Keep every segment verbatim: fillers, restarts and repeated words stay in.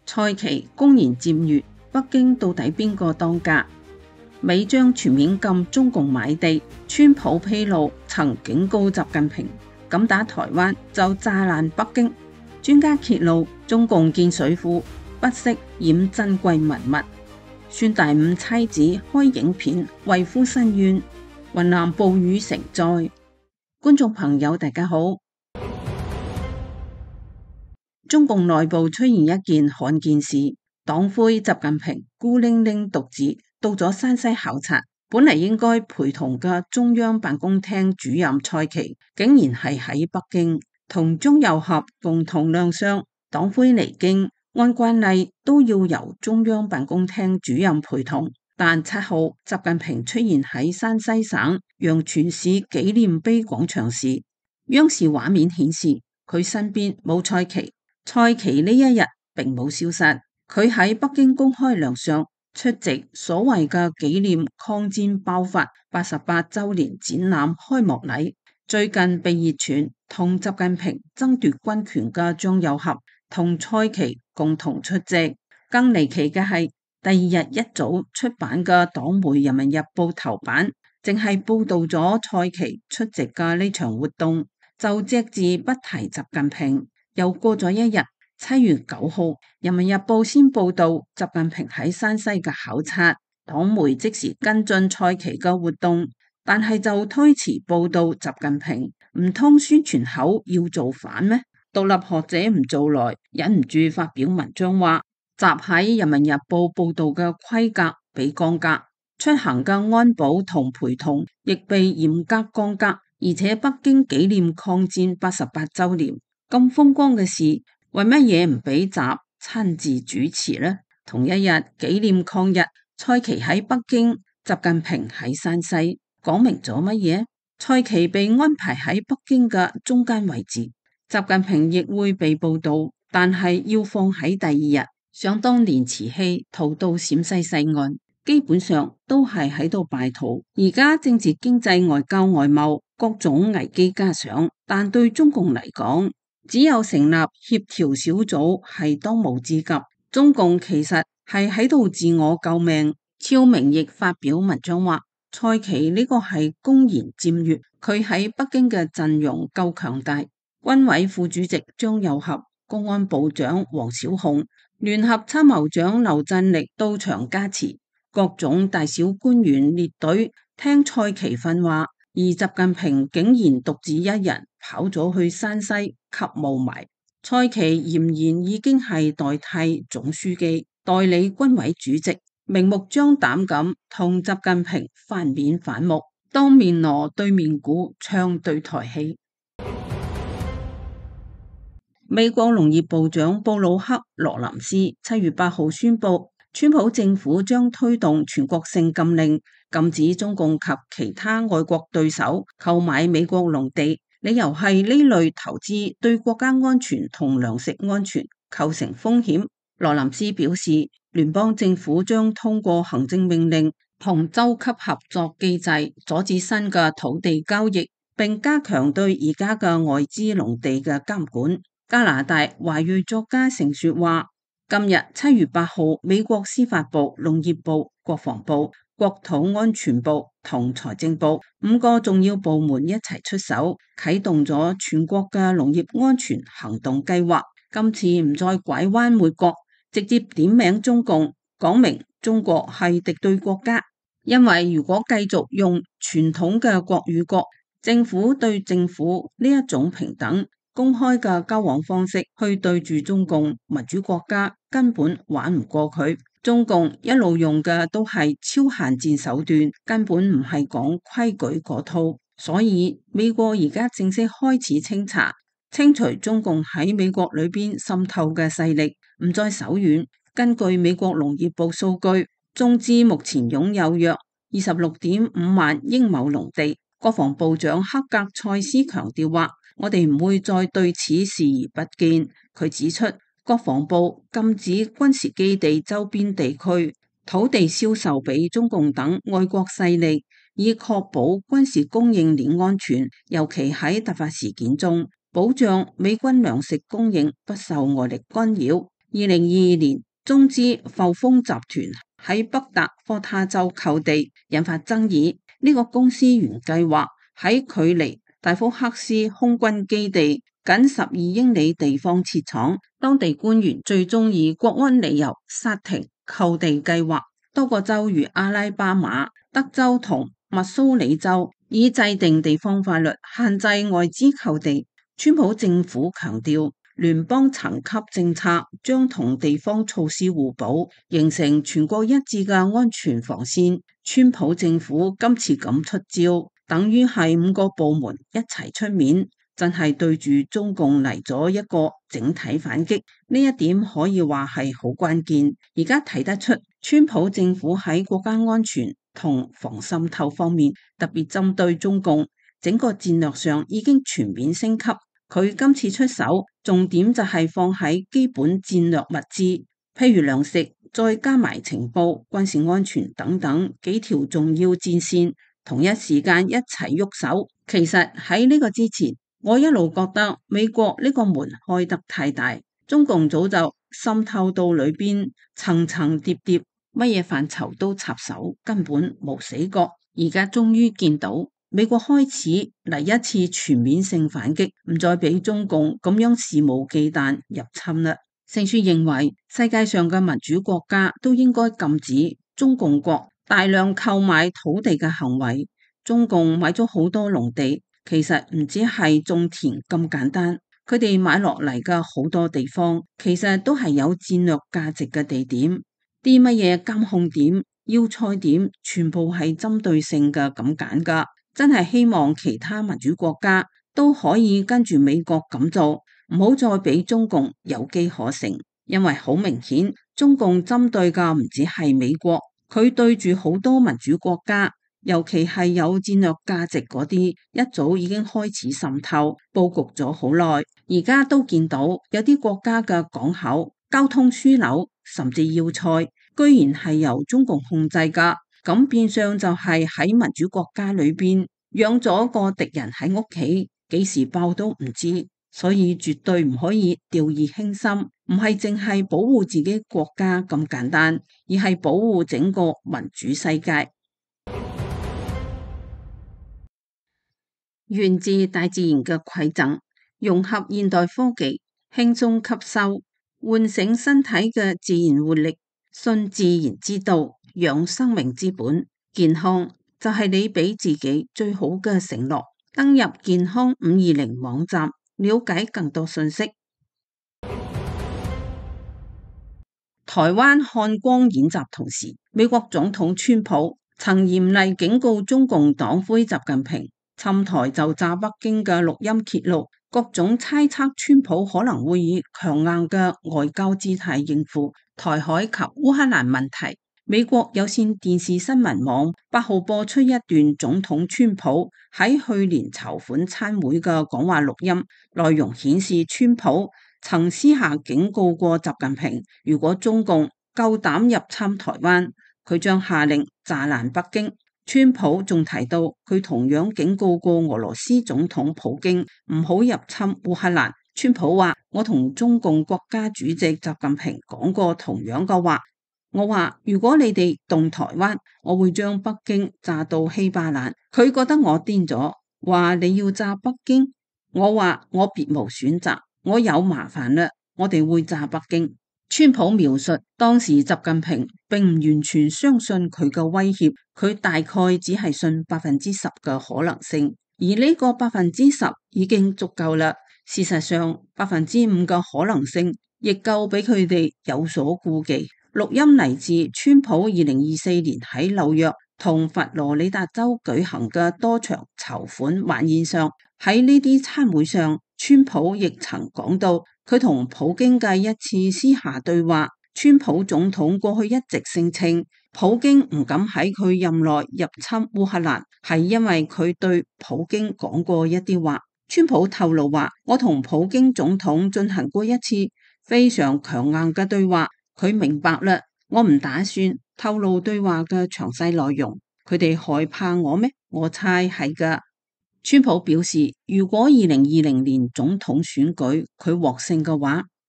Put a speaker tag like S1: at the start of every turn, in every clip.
S1: 蔡奇公然僭越，北京到底邊個當家？美將全面禁中共買地，川普披露曾警告習近平，敢打台灣就炸爛北京。專家揭露中共建水庫不惜掩珍貴文物。孫大午妻子開影片為夫申冤，雲南暴雨成災。觀眾朋友大家好。中共內部出現一件罕見事，黨魁習近平孤零零獨自到咗山西考察，本嚟應該陪同嘅中央辦公廳主任蔡奇，竟然係喺北京同中右合共同亮相。黨魁離京，按慣例都要由中央辦公廳主任陪同，但七號習近平出現喺山西省陽泉市紀念碑廣場時，央視畫面顯示佢身邊冇蔡奇。蔡奇呢一日並冇消失，佢喺北京公開亮相，出席所謂嘅紀念抗戰爆發八十八周年展覽開幕禮。最近被熱傳同習近平爭奪軍權嘅張又俠同蔡奇共同出席。更離奇嘅係，第二日一早出版嘅黨媒《人民日報》頭版，淨係報道咗蔡奇出席嘅呢場活動，就隻字不提習近平。又過咗一日，七月九號，《人民日報》先報道習近平喺山西嘅考察，黨媒即時跟進蔡奇嘅活動，但係就推遲報道習近平。唔通宣傳口要做反咩？獨立學者吳造來忍唔住發表文章話，習喺《人民日報》報道嘅規格被降格，出行嘅安保同陪同亦被嚴格降格，而且北京紀念抗戰八十八周年。咁風光嘅事，為乜嘢唔俾習親自主持呢？同一日紀念抗日，蔡奇喺北京，習近平喺山西，講明咗乜嘢？蔡奇被安排喺北京嘅中間位置，習近平亦會被報道，但係要放喺第二日。想當年慈禧逃到陝西西安，基本上都係喺度拜土。而家政治經濟外交外貿各種危機加上，但對中共嚟講，只有成立協調小組係當務之急。中共其實係喺度自我救命。肖明亦發表文章話，蔡奇呢個係公然僭越，佢喺北京嘅陣容夠強大，軍委副主席張又俠、公安部長王小洪、聯合參謀長劉振力到場加持，各種大小官員列隊聽蔡奇訓話。而習近平竟然獨自一人跑咗去山西吸霧霾。蔡奇儼然已經係代替總書記，代理軍委主席，明目張膽咁同習近平翻面反目，當面鑼對面鼓唱對台戲。美國農業部長布魯克羅林斯七月八號宣布，川普政府將推動全國性禁令，禁止中共及其他外國對手購買美國農地，理由係呢類投資對國家安全同糧食安全構成風險。羅林斯表示，聯邦政府將通過行政命令同州級合作機制，阻止新嘅土地交易，並加強對而家嘅外資農地嘅監管。加拿大華裔作家成雪話，今日七月八號，美國司法部、農業部、國防部、國土安全部同財政部五個重要部門一齊出手，啟動咗全國嘅農業安全行動計劃。今次唔再拐彎抹角，直接點名中共，講明中國係敵對國家。因為如果繼續用傳統嘅國與國、政府對政府呢一種平等公開嘅交往方式去對住中共民主國家，根本玩唔過佢。中共一路用嘅都係超限戰手段，根本唔係講規矩嗰套。所以美國而家正式開始清查，清除中共喺美國裏邊滲透嘅勢力，唔再手軟。根據美國農業部數據，中資目前擁有約二十六點五萬英畝農地。國防部長克格塞斯強調話，我哋唔會再對此視而不見。佢指出，國防部禁止軍事基地周邊地區土地銷售俾中共等外國勢力，以確保軍事供應鏈安全，尤其喺突發事件中，保障美軍糧食供應不受外力干擾。 二零二二年，中資阜豐集團喺北達科他州購地，引發爭議。呢、這個公司原計劃喺距離大福克斯空軍基地僅十二英里地方設廠，當地官員最終以國安理由剎停購地計劃。多個州如阿拉巴馬、德州同密蘇里州已制定地方法律限制外資購地。川普政府強調，聯邦層級政策將同地方措施互補，形成全國一致嘅安全防線。川普政府今次咁出招，等於係五個部門一齊出面，真係對住中共嚟咗一個整體反擊。呢一點可以話係好關鍵。而家睇得出，川普政府喺國家安全同防滲透方面，特別針對中共，整個戰略上已經全面升級。佢今次出手，重點就係放喺基本戰略物資，譬如糧食，再加埋情報、軍事安全等等幾條重要戰線，同一時間一齊喐手。其實喺呢個之前，我一路覺得美國呢個門開得太大，中共早就滲透到裏邊，層層疊疊，乜嘢範疇都插手，根本冇死角。而家終於見到。美國開始嚟一次全面性反擊，唔再俾中共咁樣肆無忌憚入侵啦。盛書認為，世界上嘅民主國家都應該禁止中共國大量購買土地嘅行為。中共買咗好多農地，其實唔止係種田咁簡單，佢哋買落嚟嘅好多地方，其實都係有戰略價值嘅地點，啲乜嘢監控點、要塞點，全部係針對性嘅咁揀噶。真係希望其他民主國家都可以跟住美國咁做，唔好再俾中共有機可乘。因為好明顯，中共針對嘅唔止係美國，佢對住好多民主國家，尤其係有戰略價值嗰啲，一早已經開始滲透布局咗好耐。而家都見到有啲國家嘅港口、交通樞紐甚至要塞，居然係由中共控制噶。咁變相就係喺民主國家裏邊養咗個敵人喺屋企，幾時爆都唔知，所以絕對唔可以掉以輕心。唔係淨係保護自己國家咁簡單，而係保護整個民主世界。源自大自然嘅饋贈，融合現代科技，輕鬆吸收，喚醒身體嘅自然活力，信自然之道。養生命之本，健康就係你俾自己最好嘅承諾。登入健康五二零網站，了解更多信息。台灣漢光演習同時，美國總統川普曾嚴厲警告中共黨魁習近平，侵台就炸北京嘅錄音揭露，各種猜測川普可能會以強硬嘅外交姿態應付台海及烏克蘭問題。美國有線電視新聞網八號播出一段總統川普喺去年籌款餐會嘅講話錄音，內容顯示川普曾私下警告過習近平，如果中共夠膽入侵台灣，佢將下令炸爛北京。川普仲提到，佢同樣警告過俄羅斯總統普京唔好入侵烏克蘭。川普話：我同中共國家主席習近平講過同樣嘅話。我話如果你哋動台灣，我會將北京炸到稀巴爛。佢覺得我癲咗，話你要炸北京。我話我別無選擇，我有麻煩啦，我哋會炸北京。川普描述當時習近平並唔完全相信佢嘅威脅，佢大概只係信百分之十嘅可能性，而呢個百分之十已經足夠啦。事實上，百分之五嘅可能性亦夠俾佢哋有所顧忌。錄音嚟自川普二零二四年喺紐約同佛羅里達州舉行嘅多場籌款晚宴上，喺呢啲餐會上，川普亦曾講到佢同普京嘅一次私下對話。川普總統過去一直聲稱，普京唔敢喺佢任內入侵烏克蘭，係因為佢對普京講過一啲話。川普透露話，我同普京總統進行過一次非常強硬嘅對話。佢明白啦，我唔打算透露對話嘅詳細內容。佢哋害怕我咩？我猜係噶。川普表示，如果二零二零年總統選舉佢獲勝嘅話，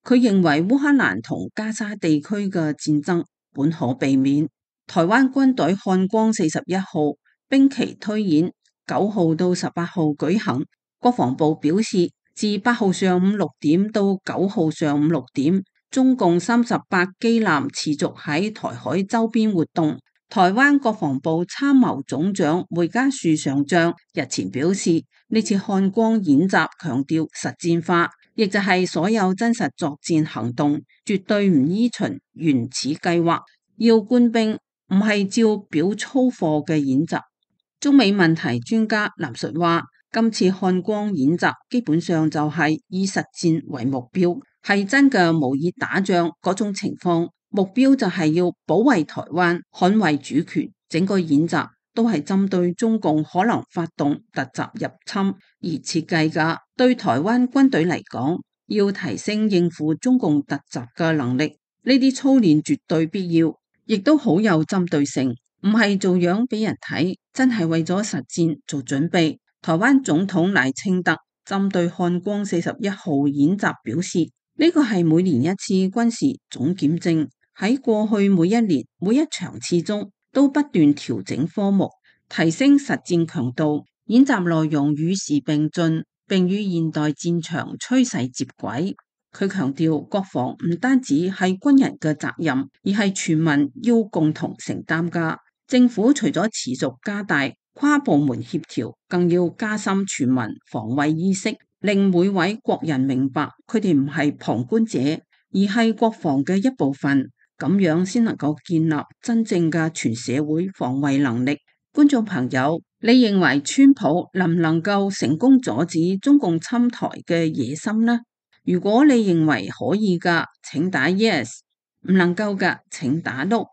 S1: 佢認為烏克蘭同加沙地區嘅戰爭本可避免。台灣軍隊漢光四十一號兵棋推演九號到十八號舉行。國防部表示，自八號上午六點到九號上午六點，中共三十八機艦持續喺台海周邊活動。台灣國防部參謀總長梅家樹上將日前表示，呢次漢光演習強調實戰化，亦就係所有真實作戰行動絕對唔依循原始計劃，要官兵唔係照表操課嘅演習。中美問題專家藍述話，今次漢光演習基本上就係以實戰為目標，係真嘅模擬打仗嗰種情況，目標就係要保衛台灣、捍衛主權。整個演習都係針對中共可能發動突襲入侵而設計㗎。對台灣軍隊嚟講，要提升應付中共突襲嘅能力，呢啲操練絕對必要，亦都好有針對性，唔係做樣俾人睇，真係為咗實戰做準備。台灣總統賴清德針對漢光四十一號演習表示，呢個係每年一次軍事總檢證，喺過去每一年每一場次中都不斷調整科目，提升實戰強度。演習內容與時並進，並與現代戰場趨勢接軌。佢強調，國防唔單止係軍人嘅責任，而係全民要共同承擔㗎。政府除咗持續加大跨部門協調，更要加深全民防衛意識，令每位國人明白佢哋唔係旁觀者，而係國防嘅一部分，咁樣先能夠建立真正嘅全社會防衛能力。觀眾朋友，你認為川普能唔能夠成功阻止中共侵台嘅野心呢？如果你認為可以㗎，請打 yes； 唔能夠㗎，請打 no。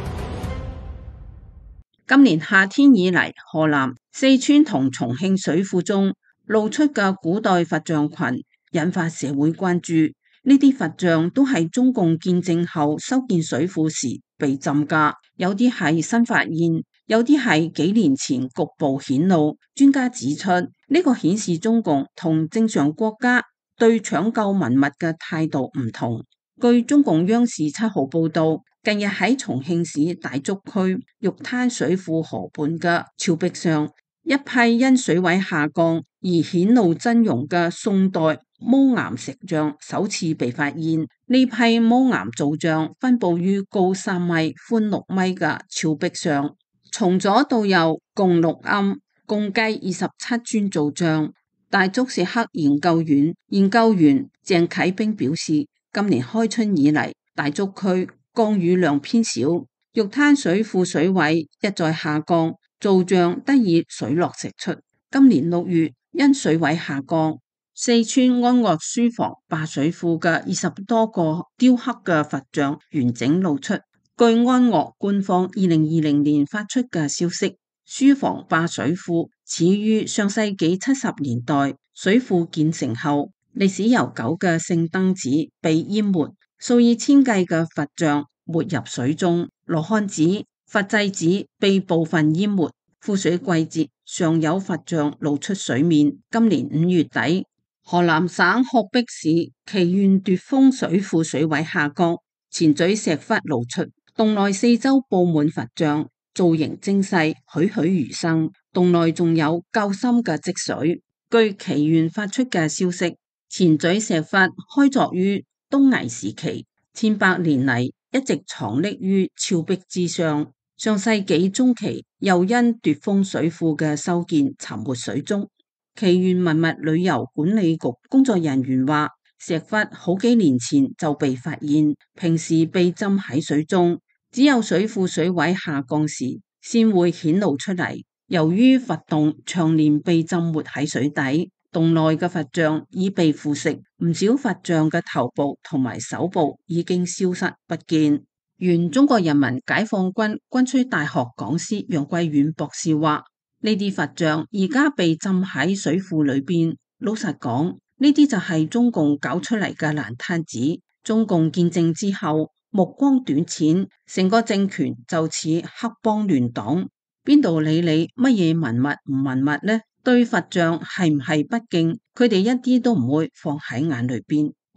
S1: 今年夏天以嚟，河南、四川同重慶水庫中露出嘅古代佛像群引發社會關注。呢啲佛像都係中共建政後修建水庫時被浸㗎，有啲係新發現，有啲係幾年前局部顯露。專家指出，呢、這個顯示中共同正常國家對搶救文物嘅態度唔同。據中共央視七號報道，近日喺重慶市大竹區玉灘水庫河畔嘅峭壁上，一批因水位下降而顯露真容嘅宋代毛岩石像首次被發現。呢批毛岩造像分布於高三米、寬六米嘅峭壁上，從左到右共六龕，共計二十七尊造像。大竹石刻研究院研究員鄭啟兵表示，今年開春以嚟，大竹區降雨量偏少，玉灘水庫水位一再下降，造像得以水落石出。今年六月因水位下降，四川安岳書房壩水庫嘅二十多個雕刻嘅佛像完整露出。據安岳官方二零二零年發出嘅消息，書房壩水庫始於上世紀七十年代，水庫建成後，歷史悠久嘅聖燈寺被淹沒，數以千計嘅佛像沒入水中，羅漢寺、佛濟寺被部分淹沒。枯水季節尚有佛像露出水面。今年五月底，河南省鶴壁市祁縣奪峰水庫水位下降，前嘴石窟露出，洞內四周布滿佛像，造型精細，栩栩如生。洞內仲有較深嘅積水。據祁縣發出嘅消息，前嘴石窟開鑿於東魏時期，千百年嚟一直藏匿於峭壁之上。上世紀中期又因奪峰水庫嘅修建沉沒水中。祁縣文物旅遊管理局工作人員話，石窟好幾年前就被發現，平時被浸喺水中，只有水庫水位下降時先會顯露出嚟。由於佛洞長年被浸沒喺水底，洞內嘅佛像已被腐蝕，唔少佛像嘅頭部同埋手部已經消失不見。原中國人民解放軍軍需大學講師楊貴遠博士話，呢啲佛像而家被浸喺水庫裏邊，老實講，呢啲就係中共搞出嚟嘅爛攤子。中共建政之後，目光短淺，成個政權就似黑幫亂黨。邊度理你乜嘢文物唔文物呢？對佛像係唔係不敬，佢哋一啲都唔會放喺眼裏邊。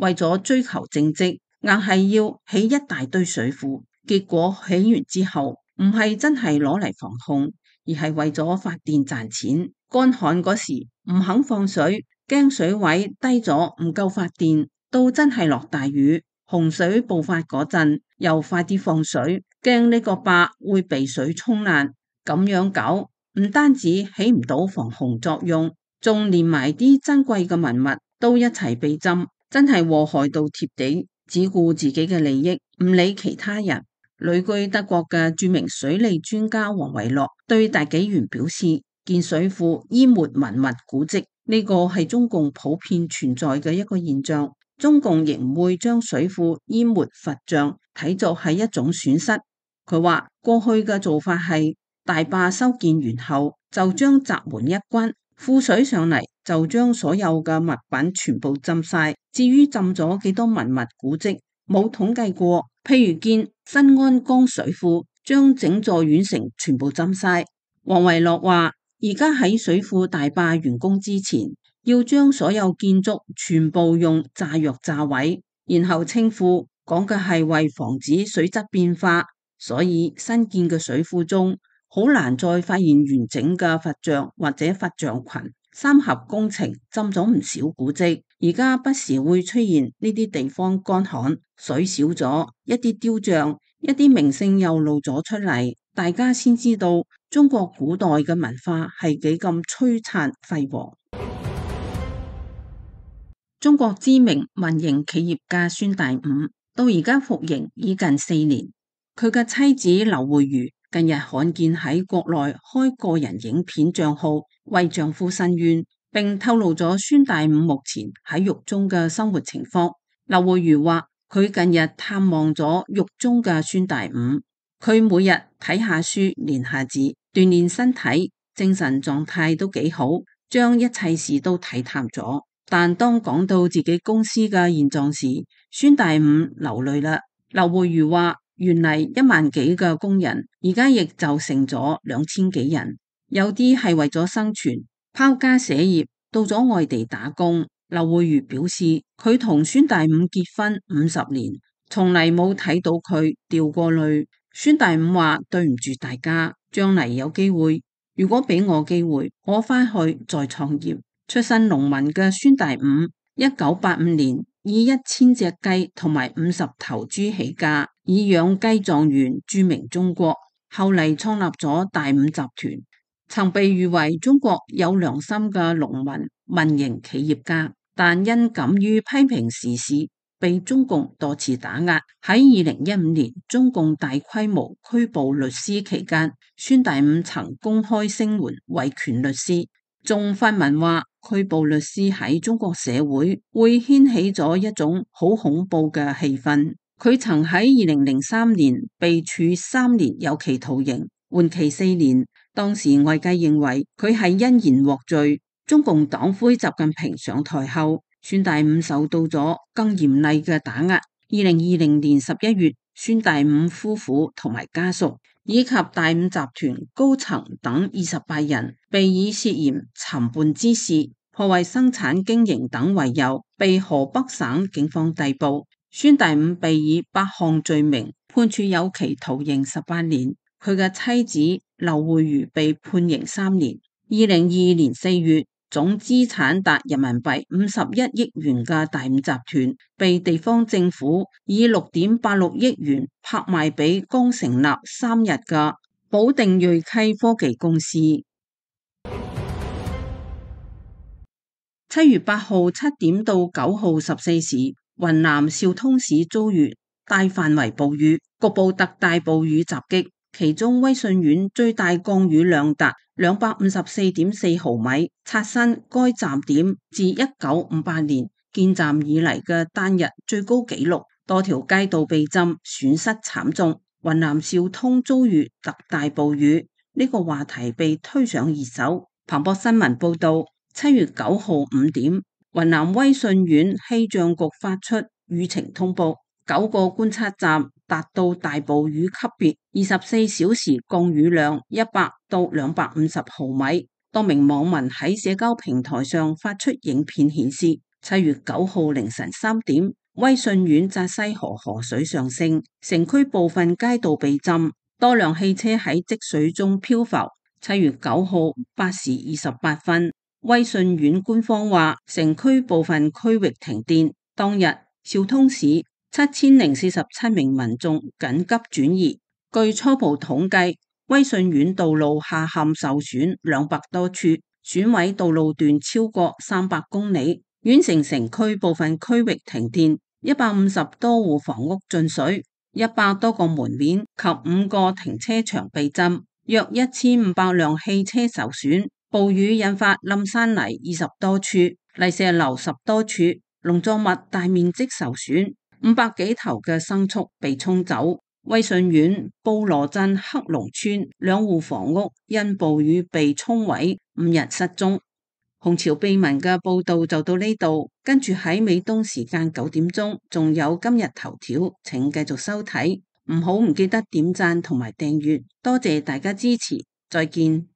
S1: 為咗追求政績，硬係要起一大堆水庫，結果起完之後唔係真係攞嚟防控，而係為咗發電賺錢。乾旱嗰時唔肯放水，驚水位低咗唔夠發電，到真係落大雨，洪水爆發嗰陣又快啲放水，驚呢個壩會被水沖爛。咁樣搞唔單止起唔到防洪作用，仲連埋啲珍貴嘅文物都一齊被浸，真係禍害到貼地，只顧自己嘅利益，唔理其他人。旅居德國嘅著名水利專家黃維樂對大紀元表示，建水庫淹沒文物古蹟，呢個係中共普遍存在嘅一個現象。中共亦唔會將水庫淹沒佛像睇作係一種損失。佢話過去嘅做法係大壩修建完後就將閘門一關，庫水上嚟就將所有嘅物品全部浸晒。至於浸咗幾多文物古蹟，冇統計過。譬如建新安江水庫，將整座縣城全部浸晒。黃維樂話，而家喺水庫大壩完工之前，要將所有建築全部用炸藥炸毀，然後清庫，講嘅係為防止水質變化。所以新建嘅水庫中好難再發現完整嘅佛像或者佛像群。三峽工程浸咗唔少古蹟，而家不時會出現呢啲地方乾旱，水少咗，一啲雕像、一啲名勝又露咗出嚟，大家先知道中國古代嘅文化係幾咁璀璨輝煌。中國知名民營企業家孫大午到而家服刑已近四年，佢嘅妻子劉慧茹近日罕見喺國內開個人影片賬號為丈夫申冤，並透露咗孫大午目前喺獄中嘅生活情況。劉慧茹話佢近日探望咗獄中嘅孫大午，佢每日睇下書、練下字、鍛煉身體，精神狀態都幾好，將一切事都睇淡咗。但當講到自己公司嘅現狀時，孫大午流淚啦。劉慧茹話原嚟一萬幾個工人，而家亦就剩咗兩千幾人，有啲係為咗生存，拋家捨業到咗外地打工。劉慧茹表示，佢同孫大午結婚五十年，從嚟冇睇到佢掉過淚。孫大午話對唔住大家，將嚟有機會，如果俾我機會，我翻去再創業。出身農民嘅孫大午，一九八五年以一千隻雞同埋五十頭豬起家，以養雞狀元著名中國。後嚟創立咗大午集團，曾被譽為中國有良心嘅農民民營企業家，但因敢於批評時事，被中共多次打壓。喺二零一五年中共大規模拘捕律師期間，孫大午曾公開聲援維權律師，仲發文話拘捕律師喺中國社會會掀起咗一種好恐怖嘅氣氛。佢曾喺二零零三年被處三年有期徒刑，緩期四年。當時外界認為佢係因言獲罪。中共黨魁習近平上台後，孫大午受到咗更嚴厲嘅打壓。二零二零年十一月，孫大午夫婦同埋家屬以及大午集團高層等二十八人被以涉嫌尋釁滋事、破壞生產經營等為由，被河北省警方逮捕。孫大午被以八項罪名判處有期徒刑十八年，佢嘅妻子劉慧茹被判刑三年。二零二二年四月，總資產達人民幣五十一億元嘅大午集團被地方政府以六點八六億元拍賣俾剛成立三日嘅保定銳溪科技公司。七月八號七點到九號十四時，雲南昭通市遭遇大範圍暴雨，局部特大暴雨襲擊，其中威信縣最大降雨量達兩百五十四點四毫米，刷新該站點自一九五八年建站以嚟嘅單日最高紀錄，多條街道被浸，損失慘重。雲南昭通遭遇特大暴雨，呢個話題被推上熱搜。彭博新聞報道，七月九號五點，雲南威信縣氣象局發出雨情通報，九個觀測站達到大暴雨級別，二十四小時降雨量一百到兩百五十毫米。多名網民喺社交平台上發出影片顯示，七月九號凌晨三點， 威信縣澤西河河水上升，城區部分街道被浸，多輛汽車喺積水中漂浮。七月九號八時二十八分，威信縣官方話城區部分區域停電。當日昭通市七千零四十七名民眾緊急轉移。據初步統計，威信縣道路下陷受損兩百多處，損毀道路段超過三百公里。縣城城區部分區域停電，一百五十多戶房屋進水，一百多個門面及五個停車場被浸，約一千五百輛汽車受損。暴雨引發冧山泥二十多處，泥石流十多處，農作物大面積受損，五百幾頭嘅牲畜被沖走。威信縣布羅鎮黑龍村兩戶房屋因暴雨被沖毀，五人失蹤。紅潮秘聞嘅報道就到呢度，跟住喺美東時間九點鐘仲有今日頭條，請繼續收睇，唔好唔記得點讚同埋訂閱，多謝大家支持，再見。